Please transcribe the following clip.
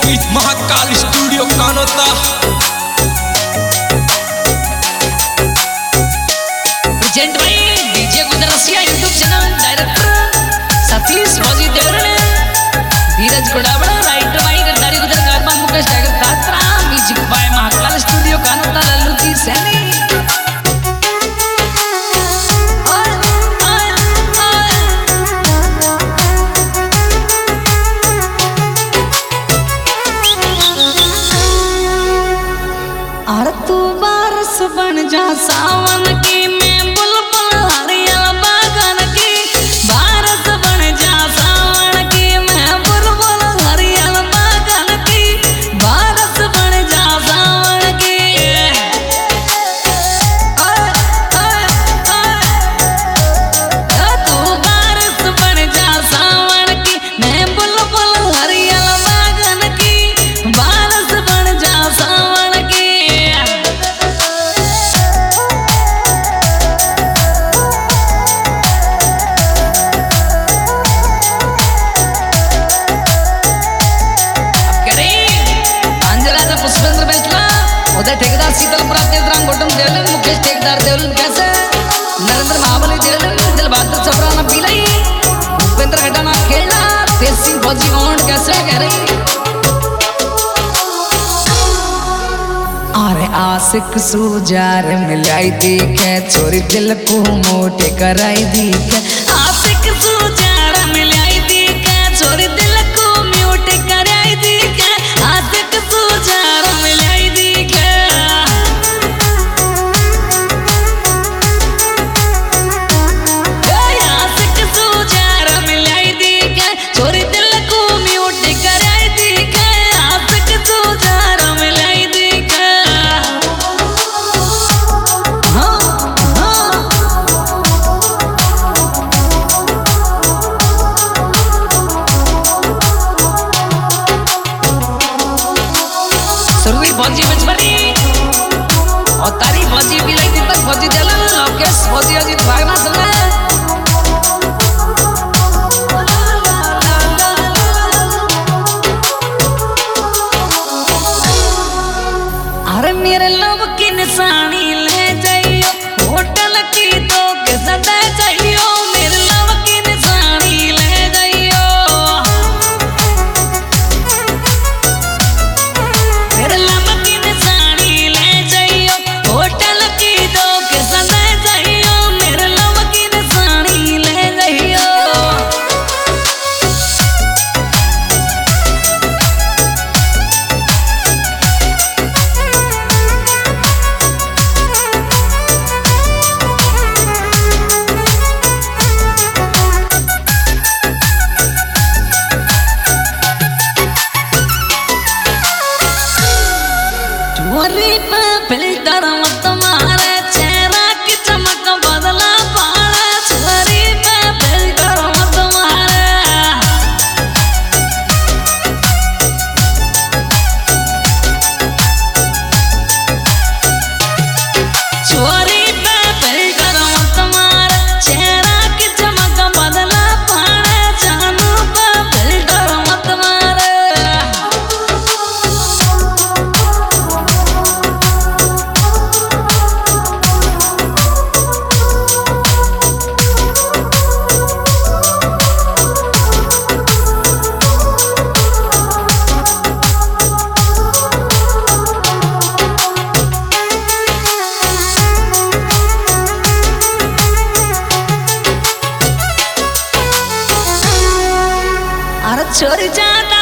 Mahakal studio Kanota present भाई DJ गुदरसिया YouTube channel director Satish Fauji देवरने धीरज गुड़ावड़ा राइटर भाई गद्दारी गुदर कारबान Mukesh Tiger Katra music by Mahakal studio Kanota Lallu ji Saini बन जा सावन की मैं बुलबुल हरियल बागन की बारस बन जा सावन की मैं बुलबुल हरियल बागन की बारस बन जा सावन की तू बारस बन जा सावन की मैं बुलबुल हरियल बागन की बारस बन जा सावन की उदय ठेकेदार शीतल प्राप्त देवराम गोटम देवलन मुकेश ठेकेदार देवलन कैसे नरेंद्र महाबली देवलन दिल बहादुर चपराना पीलाई भूपेंद्र घटाना खेलना तेज सिंह फौजी गौंड कैसे कह रही अरे आशिक सूजार मिलाई देखे चोरी दिल को मोटे कराई देखे आशिक सूजार मिलाई देखे चोरी दिल को मोटे कराई देखे आशिक सूजार मिलाई देखे आशिक सूजार मिलाई देखे चोरी दिल को मोटे कराई देखे आशिक सूजार मिलाई देखे फौजी बचपनी और तारी फौजी भी लगी तक फौजी जलन लोकेश फौजी अजीत भागना चल रहा है अरे मेरे लव की निशानी ले जाइयो होटल की तो के सदा चाहिए मेरे लव की निशानी ले जाइयो मेरे लव फिल्टर मत मारे चेहरा की चमक बदला पाड़े छुरी पे फिल्टर मत मारे छुरी पे फिल्टर मत मारे चेहरा की चमक बदला पाड़े जानू पे फिल्टर मत मारे छोरी जाता